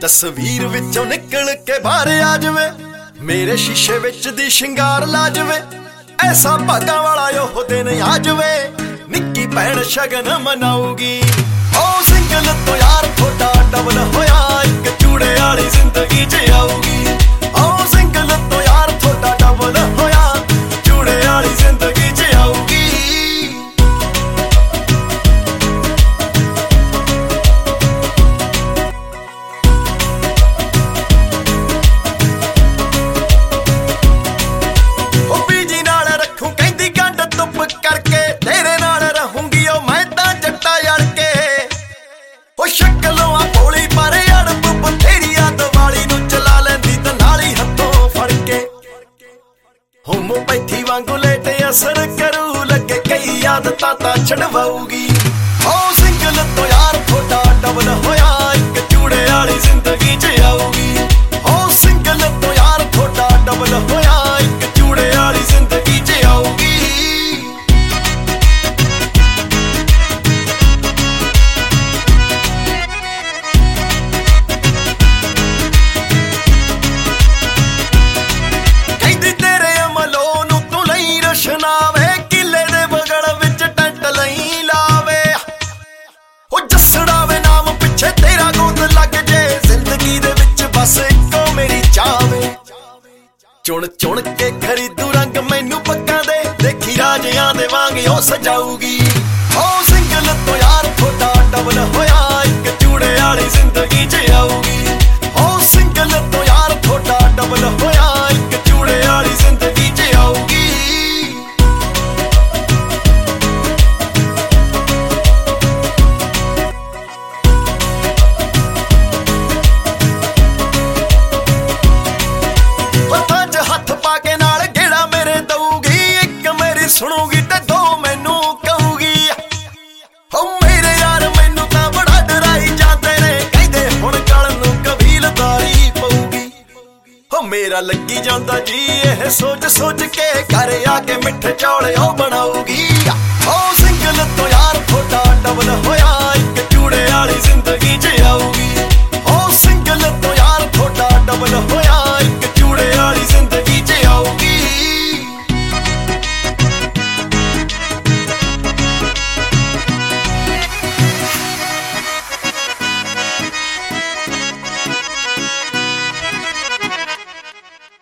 तस्वीर विचों निकल के बाहर आ जावे, मेरे शीशे विच दी शिंगार ला जावे। ऐसा भागा वाला ओह दिन आ जावे, निक्की भैन शगन मनाऊगी। ओ सिंगल तो यार थोड़ा डबल होया, एक चूड़े वाली जिंदगी च आऊगी। ओ सिंगल तो यार थोड़ा डबल होया, चूड़े वाली जिंदगी च आऊगी। होम्योपैथी वांगू लेटे असर करू, लगे कई आदतां तां छड़वाऊगी। ओ सिंगल तो यार थोड़ा डबल होया, एक चूड़े वाली जिंदगी च आऊगी। ओ सिंगल तो यार थोड़ा डबल होया, एक चूड़े वाली जिंदगी च आऊगी। शनावे किले दे बगड़ विच टैंट लई लावे, ओ जसड़ावे नाम पिछे तेरा गोद लग जे। जिंदगी दे विच बस इको मेरी चावे, चुन चुन के खरीदू रंग मैनू पक्का दे, देखी राजियां दे वांग ओ सजाऊगी। ओ सिंगल तो यार थोड़ा डबल होया, एक चूड़े वाली जिंदगी च आऊगी। ओ सिंगल तो यार थोड़ा डबल होया, एक चूड़े वाली जिंदगी च आऊगी। सुनूगी ते दो मैनू कहूगी, हो मेरे यार मैनू तां बड़ा डराई जाते ने, कहदे हुण गल नूं कबीलदारी पऊगी। हो मेरा लगी जांदा जी यह सोच सोच के, घर आके मिठे चौले ओ बनाऊगी।